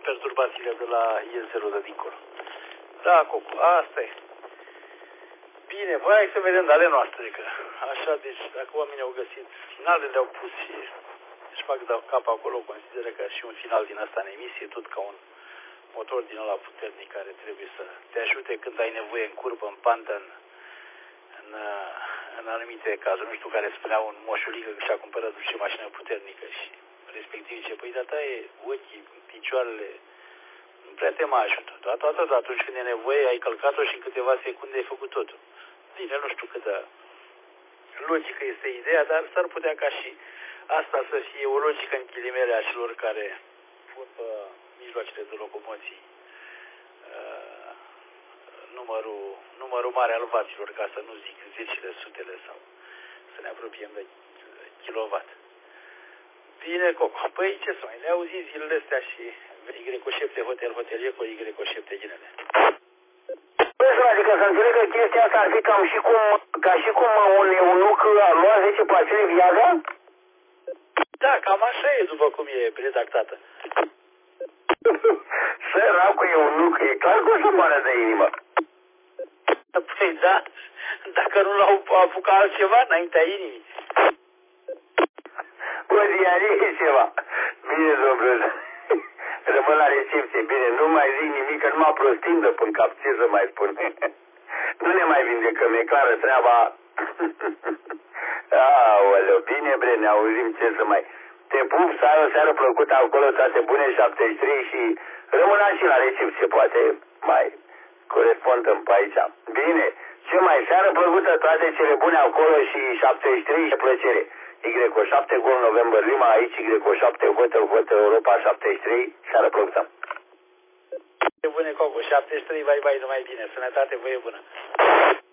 perturbațiile de la IL0 de dincolo. Da, Cocu, asta e. Bine, băi, hai să vedem de ale noastre, că așa, deci, dacă oamenii au găsit finalele, le-au pus și își fac de cap acolo, consideră că și un final din asta în emisie, tot ca un motor din ăla puternic care trebuie să te ajute când ai nevoie în curbă, în pantă, în anumite cazuri. Nu știu care spunea un moșulică că și-a cumpărat și o mașină puternică și respectiv ce, păi, data e ochii, picioarele, nu prea te mai ajută. Toată atunci când e nevoie, ai călcat-o și în câteva secunde ai făcut totul. Bine, nu știu câtă logică este ideea, dar s-ar putea ca și asta să fie o logică în ghilimele a celor care pun pe mijloacele de locomoții numărul mare al vaților, ca să nu zic zecile, sutele sau să ne apropiem de kilowatt. Bine, Coco. Păi ce să mai, ne auzi zilele astea și Y-7 hotel, hotelier cu Y-7 ginele. Adică să înțeleg că chestia asta ar fi ca și cum un eunuc a luat 10 paciuni viața? Da, cam așa e după cum e redactată. Săracul eunuc, e clar că o să moară de inimă. Păi da, dacă nu l-au apucat altceva înaintea inimii. O diarie ceva. Bine, domnule. Rămân la recepție. Bine, nu mai zic nimic, că numai prostim de până cap, ce să mai spun. Nu ne mai vindecăm, e clară treaba. Aoleu, bine, bre, ne auzim, ce să mai... Te pup, să ai o seară plăcută acolo, toate bune, 73 și rămân și la recepție, poate mai corespondăm pe aici. Bine, ce mai, seară plăcută, toate cele bune acolo și 73 și plăcere. Y7 Gol November Lima, aici Y7 Hotel Europa 73, seară plăcută. Bune, Coco, 73, bye, numai bine, sănătate, voie bună.